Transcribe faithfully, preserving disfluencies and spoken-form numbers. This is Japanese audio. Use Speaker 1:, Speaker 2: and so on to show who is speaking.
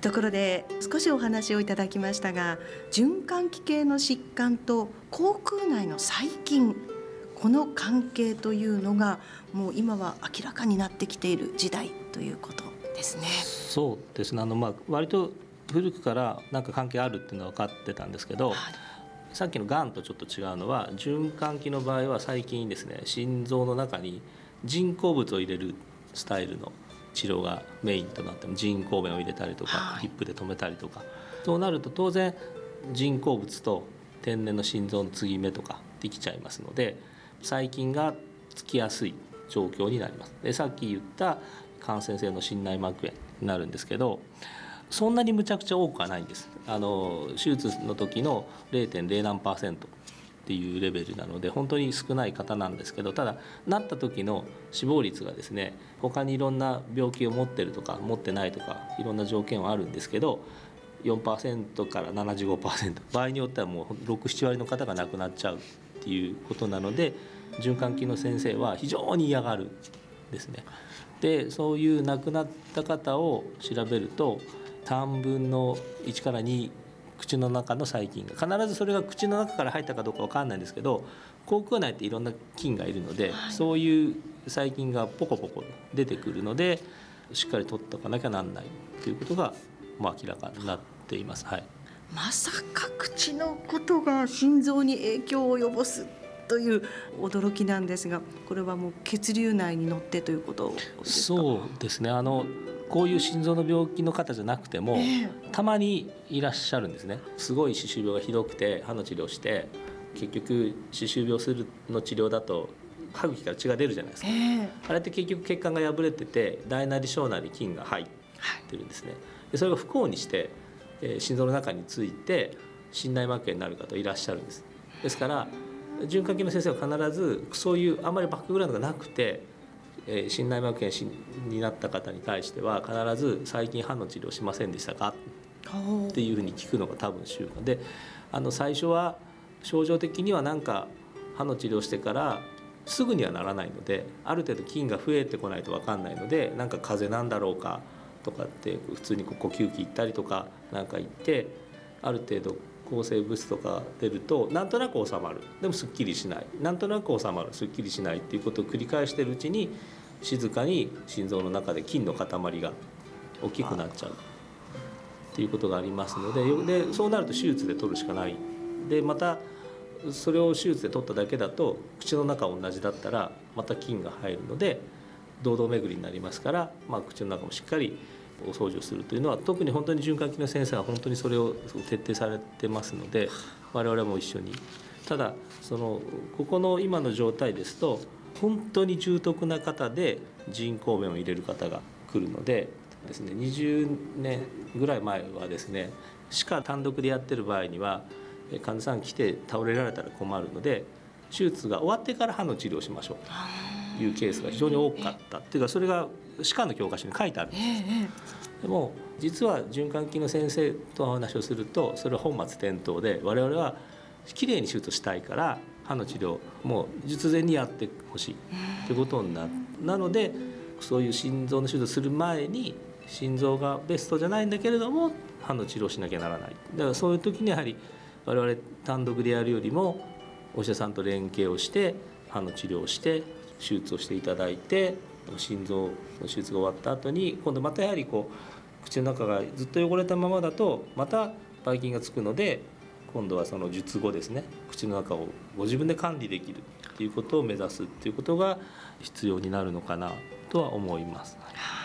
Speaker 1: ところで少しお話をいただきましたが、循環器系の疾患と口腔内の細菌、この関係というのがもう今は明らかになってきている時代ということですね。
Speaker 2: そうですね。あの、まあ、割と古くからなんか関係あるっていうのは分かってたんですけど、はい、さっきのがんとちょっと違うのは、循環器の場合は最近ですね、心臓の中に人工物を入れるスタイルの治療がメインとなって、人工弁を入れたりとか、はい、ヒップで止めたりとか、そうなると当然人工物と天然の心臓の継ぎ目とかできちゃいますので、細菌がつきやすい状況になります。で、さっき言った感染性の心内膜炎になるんですけど、そんなにむちゃくちゃ多くはないんです。あの手術の時の ゼロてんゼロ 何パーセントっていうレベルなので本当に少ない方なんですけど、ただなった時の死亡率がですね、他にいろんな病気を持ってるとか持ってないとかいろんな条件はあるんですけど、 よんパーセント から ななじゅうごパーセント、 場合によってはもうろく、なな割の方が亡くなっちゃうっていうことなので、循環器の先生は非常に嫌がるんですね。で、そういう亡くなった方を調べるとさんぶんのいちからに口の中の細菌が、必ずそれが口の中から入ったかどうか分かんないんですけど、口腔内っていろんな菌がいるので、はい、そういう細菌がポコポコ出てくるので、しっかり取っておかなきゃなんないということが、まあ、明らかになっています、はい、
Speaker 1: まさか口のことが心臓に影響を及ぼすという驚きなんですが、これはもう血流内に乗ってということですか？
Speaker 2: そうですね。あのこういう心臓の病気の方じゃなくても、えー、たまにいらっしゃるんですね。すごい歯周病がひどくて歯の治療して、結局歯周病するの治療だと歯茎から血が出るじゃないですか、えー、あれって結局血管が破れてて大なり小なり菌が入ってるんですね。でそれが不幸にして、えー、心臓の中について心内膜炎になる方いらっしゃるんです。ですから循環器の先生は必ずそういうあんまりバックグラウンドがなくて、えー、心内膜炎になった方に対しては必ず最近歯の治療しませんでしたかっていうふうに聞くのが多分習慣で、あの最初は症状的にはなんか歯の治療してからすぐにはならないので、ある程度菌が増えてこないと分かんないので、なんか風邪なんだろうかとかって普通に呼吸器行ったりとかなんか行って、ある程度抗生物質とか出るとなんとなく収まる、でもすっきりしない、なんとなく収まる、すっきりしないっていうことを繰り返しているうちに、静かに心臓の中で菌の塊が大きくなっちゃうっていうことがありますの で, でそうなると手術で取るしかない。でまたそれを手術で取っただけだと口の中同じだったらまた菌が入るので堂々巡りになりますから、まあ、口の中もしっかりお掃除をするというのは、特に本当に循環器の先生は本当にそれを徹底されてますので、我々も一緒に。ただそのここの今の状態ですと本当に重篤な方で人工弁を入れる方が来るのでですね、にじゅうねんぐらい前はですね、歯科単独でやってる場合には患者さん来て倒れられたら困るので、手術が終わってから歯の治療をしましょうというケースが非常に多かったっていうか、それが歯科の教科書に書いてあるんです。でも実は循環器の先生とお話をすると、それは本末転倒で、我々はきれいに手術したいから歯の治療も術前にやってほしいということになる。なのでそういう心臓の手術をする前に心臓がベストじゃないんだけれども歯の治療をしなきゃならない。だからそういう時にやはり我々単独でやるよりもお医者さんと連携をして歯の治療をして手術をしていただいて、心臓の手術が終わった後に今度またやはりこう口の中がずっと汚れたままだとまたばい菌がつくので、今度はその術後ですね、口の中をご自分で管理できるっていうことを目指すっていうことが必要になるのかなとは思います。